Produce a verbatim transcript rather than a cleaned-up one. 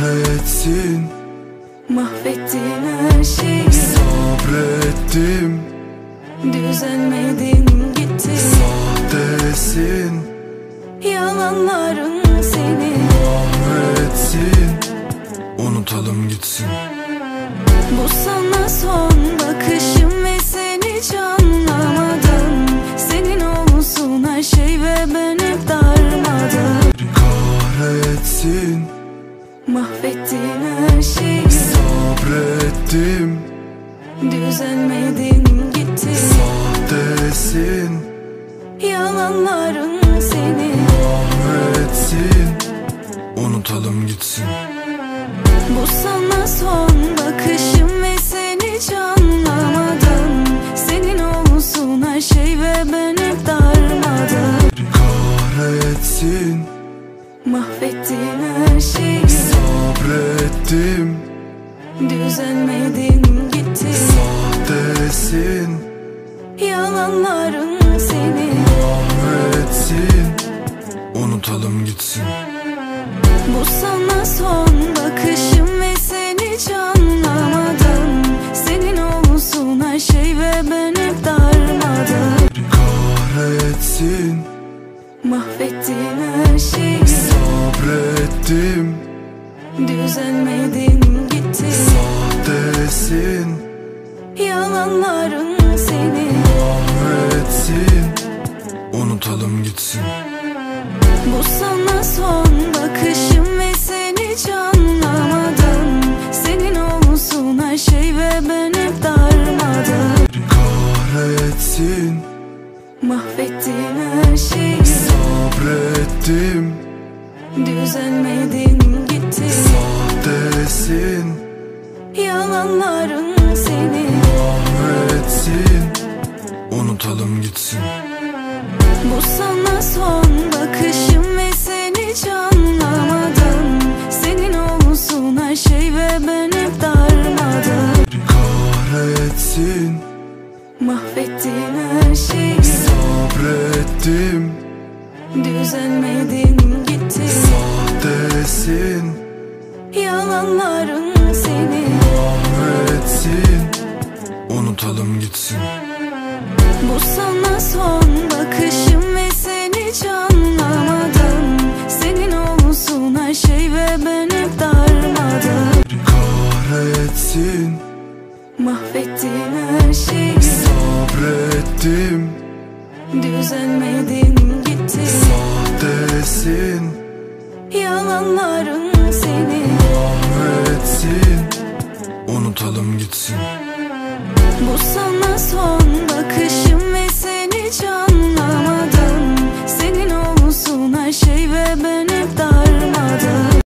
kahretsin. Mahvettin her şeyi. Sabrettim, düzelmedin gittin. sahtesin, Yalanların seni kahretsin. Unutalım gitsin. Bu sana son bakışım ve sen hiç anlamadın. Senin olsun her şey ve ben hep darmadım. Kahretsin, Mahvettin her şeyi. sabrettim, düzelmedin gittin. sahtesin, Yalanların seni kahretsin. Unutalım gitsin. Bu sana son bakışım ve sen hiç anlamadın. Senin olsun her şey ve ben hep darmadım. Kahretsin, Mahvettin her şeyi. sabrettim, düzelmedin gittin. sahtesin, Yalanların seni kahretsin. Unutalım gitsin. Bu sana son bakışım ve sen hiç anlamadın. Senin olsun her şey ve ben hep darmadım. Kahretsin, Mahvettin her şeyi. sabrettim, düzelmedin gittin. sahtesin, Yalanların seni kahretsin. Unutalım gitsin. Bu sana son bakışım ve sen hiç anlamadın. Senin olsun her şey ve ben hep darmadım. Kahretsin, Mahvettin her şeyi. sabrettim, düzelmedin gittin. sahtesin, Yalanların seni kahretsin. Unutalım gitsin. Bu sana son bakışım ve sen hiç anlamadın. Senin olsun her şey ve ben hep darmadım. Kahretsin, Mahvettin her şeyi. sabrettim, düzelmedin gittin. sahtesin, Yalanların seni kahretsin. Unutalım gitsin. Bu sana son bakışım ve sen hiç anlamadın. Senin olsun her şey ve ben hep darmadım. Kahretsin, Mahvettin her şeyi. sabrettim, düzelmedin gittin. sahtesin, Yalanların seni kahretsin. Unutalım gitsin. Bu sana son bakışım